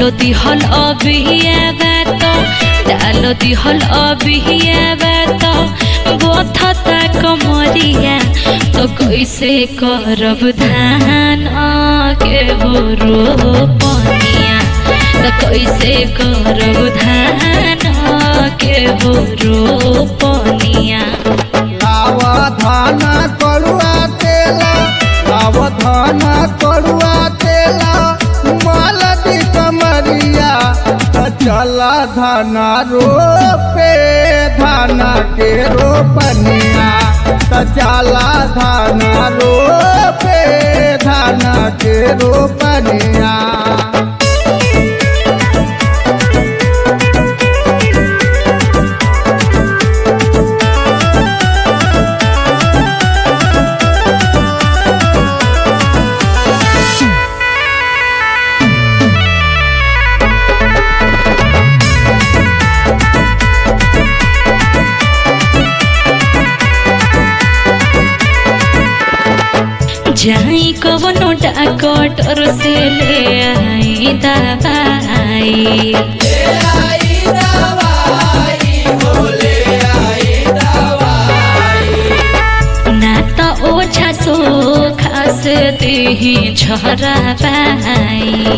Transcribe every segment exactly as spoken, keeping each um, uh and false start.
डालो दिहल अबियावा तो डालो दिहल अबियावा तो बोथता कमरिया तो कैसे करब धान के हो रोपनिया तो कैसे करब धान के हो रोपनिया। धान करुआ तेला लाव धान करुआ तेला मालती कमरिया चला धान रोपे धान के रोपनिया चला धान रोपे धान के रोपनिया। जाई कवनो डॉक्टर से ले आई दवाई ना तो ओछा सो खास देही झरवाई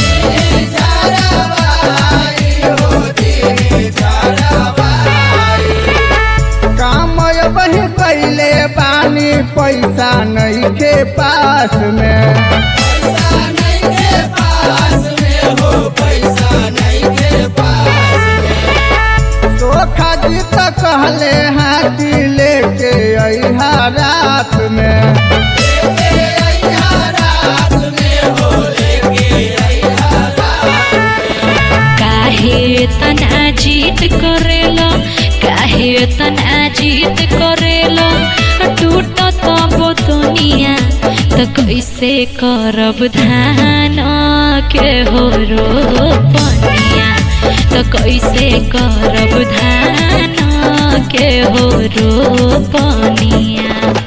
वही पहले पानी पैसा नहीं के पास में पैसा नहीं के पास में हो पैसा नहीं के पास में सोखा जी तो कहले हाथी लेके अइहा रात में लेके अइहा रात में हो लेके अइहा रात में। काहे तना जीत करेलो काहे तना जीत करेलो टूट तो दुनिया तो कैसे करब धान के हो रोपनिया तो कैसे करब धान के हो रोपनिया।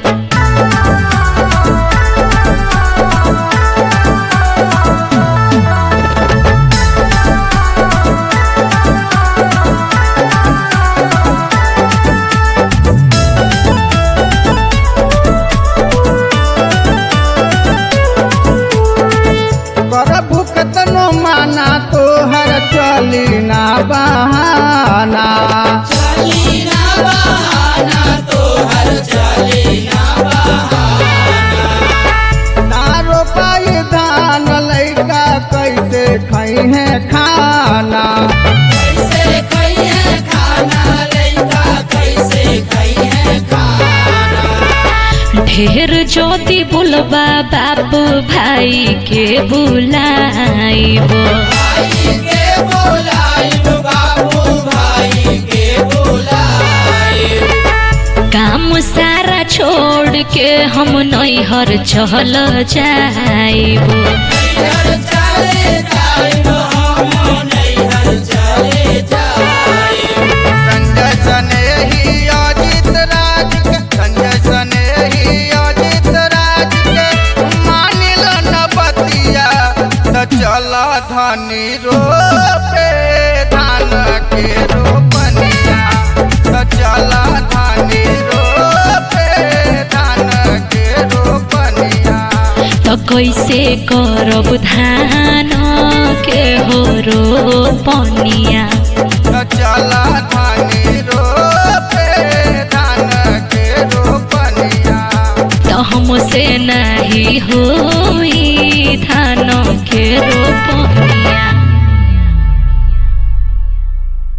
भुकतनो माना तो हर चली ना बहाना चली ना बहाना तो हर चली ना बहाना ना रोपाई धान लइका कैसे खाई है खाना कैसे खाई है खाना लइका कैसे खाई है खाना। ढेर ज्योति बोलबा बाबू भाई के बुलाइबो भाई के बुलाइबो बाबू भाई के बुलाइबो काम सारा छोड़ के हम नैहर चल जाइबो नैहर चले जाइबो हम नैहर चले जाइबो। संजय सनेही अजित राज के संजय सनेही अजित राज के मानिल न बतिया त चला धानी रोपे धान के रोपनिया त चला धानी रोपे धान के रोपनिया। तो कैसे करब धान के हो रोपनिया त चला धानी रोपे धान के रोपनिया। तो हमसे नहीं हो